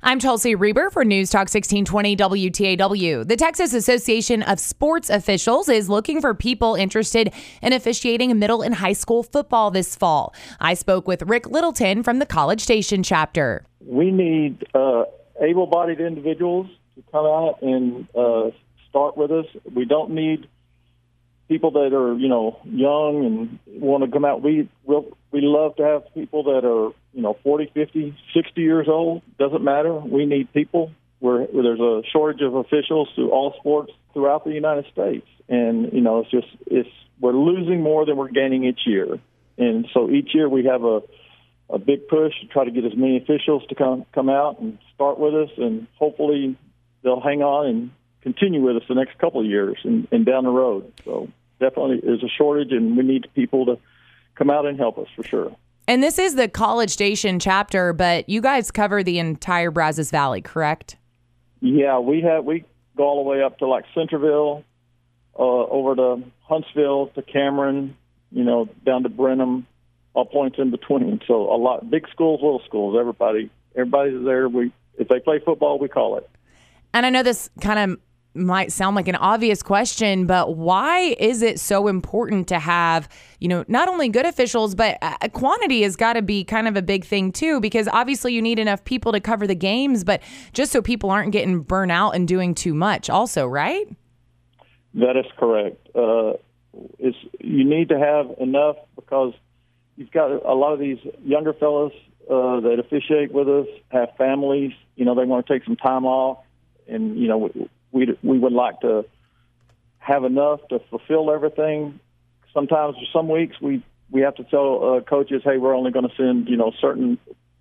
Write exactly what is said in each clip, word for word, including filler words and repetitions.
I'm Chelsea Reber for News Talk sixteen twenty W T A W. The Texas Association of Sports Officials is looking for people interested in officiating middle and high school football this fall. I spoke with Rick Littleton from the College Station chapter. We need uh, able-bodied individuals to come out and uh, start with us. We don't need people that are, you know, young and want to come out. We we'll, we love to have people that are, you know, forty, fifty, sixty years old. Doesn't matter. We need people. We're, there's a shortage of officials through all sports throughout the United States. And, you know, it's just, it's, we're losing more than we're gaining each year. And so each year we have a, a big push to try to get as many officials to come, come out and start with us. And hopefully they'll hang on and continue with us the next couple of years and, and down the road. So definitely there's a shortage, and we need people to come out and help us for sure. And this is the College Station chapter, but you guys cover the entire Brazos Valley, correct? Yeah, we have. We go all the way up to like Centerville, uh, over to Huntsville, to Cameron, you know, down to Brenham, all points in between. So a lot, big schools, little schools, everybody, everybody's there. We, if they play football, we call it. And I know this kind of might sound like an obvious question, but why is it so important to have, you know, not only good officials, but uh, quantity has got to be kind of a big thing too, because obviously you need enough people to cover the games, but just so people aren't getting burnt out and doing too much also, right? That is correct. Uh, it's, you need to have enough because you've got a lot of these younger fellas uh, that officiate with us, have families, you know, they want to take some time off, and, you know, we, We we would like to have enough to fulfill everything. Sometimes, some weeks, we, we have to tell uh, coaches, hey, we're only going to send, you know, certain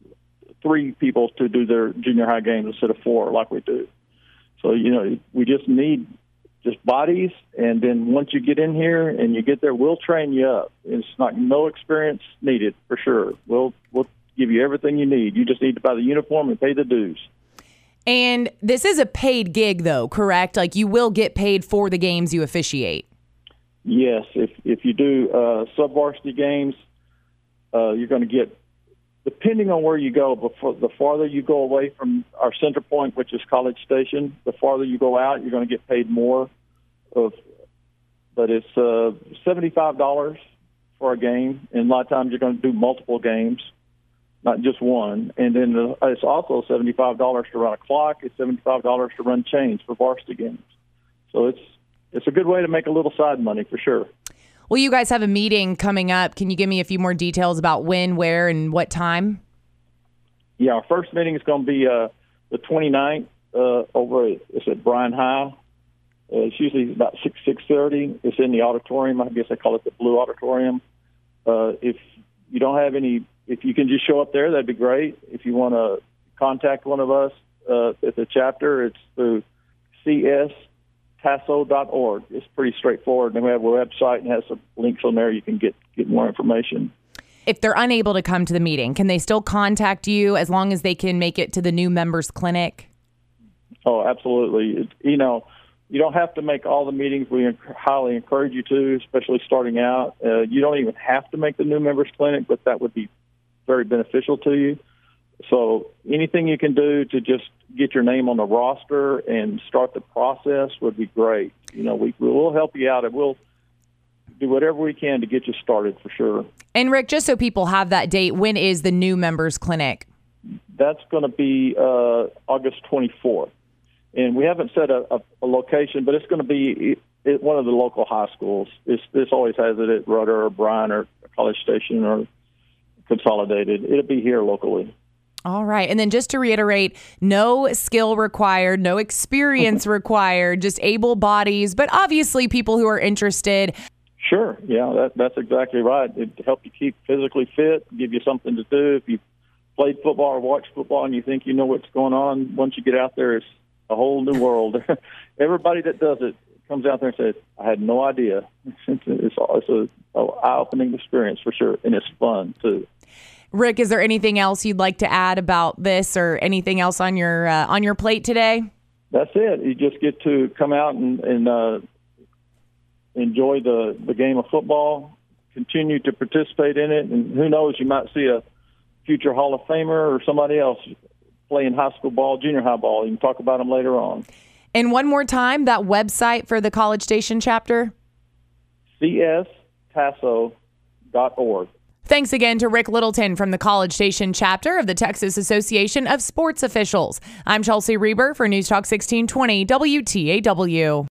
three people to do their junior high games instead of four like we do. So, you know, we just need just bodies, and then once you get in here and you get there, we'll train you up. It's not no experience needed for sure. We'll we'll give you everything you need. You just need to buy the uniform and pay the dues. And this is a paid gig, though, correct? Like, you will get paid for the games you officiate. Yes. If if you do uh, sub-varsity games, uh, you're going to get, depending on where you go, before, the farther you go away from our center point, which is College Station, the farther you go out, you're going to get paid more. Of, but it's uh, seventy-five dollars for a game, and a lot of times you're going to do multiple games, not just one. And then uh, it's also seventy-five dollars to run a clock. It's seventy-five dollars to run chains for varsity games. So it's it's a good way to make a little side money for sure. Well, you guys have a meeting coming up. Can you give me a few more details about when, where, and what time? Yeah, our first meeting is going to be uh, the twenty-ninth uh, over at, it's at Bryan High. Uh, it's usually about six, six thirty. It's in the auditorium. I guess they call it the Blue Auditorium. Uh, if you don't have any If you can just show up there, that'd be great. If you want to contact one of us uh, at the chapter, it's through c s tasso dot org. It's pretty straightforward. And we have a website and has some links on there. You can get, get more information. If they're unable to come to the meeting, can they still contact you as long as they can make it to the new members clinic? Oh, absolutely. It, you know, you don't have to make all the meetings. We highly encourage you to, especially starting out. Uh, you don't even have to make the new members clinic, but that would be very beneficial to you. So anything you can do to just get your name on the roster and start the process would be great. You know, we we'll help you out, and we'll do whatever we can to get you started for sure. And Rick, just so people have that date, when is the new members clinic? That's going to be uh, August twenty-fourth. And we haven't set a, a, a location, but it's going to be at one of the local high schools. It's, this always has it at Rudder or Bryan or College Station or Consolidated. It'll be here locally. All right. And then just to reiterate, no skill required, no experience required, just able bodies, but obviously people who are interested. Sure. Yeah, that, that's exactly right. It'd help you keep physically fit, give you something to do. If you played football or watched football and you think you know what's going on, once you get out there, it's a whole new world. Everybody that does it comes out there and says, I had no idea. It's, it's, it's a, a eye-opening experience for sure, and it's fun too. Rick, is there anything else you'd like to add about this or anything else on your uh, on your plate today? That's it. You just get to come out and, and uh, enjoy the, the game of football, continue to participate in it, and who knows, you might see a future Hall of Famer or somebody else playing high school ball, junior high ball. You can talk about them later on. And one more time, that website for the College Station chapter? C S Tasso dot org. Thanks again to Rick Littleton from the College Station chapter of the Texas Association of Sports Officials. I'm Chelsea Reber for News Talk sixteen twenty W T A W.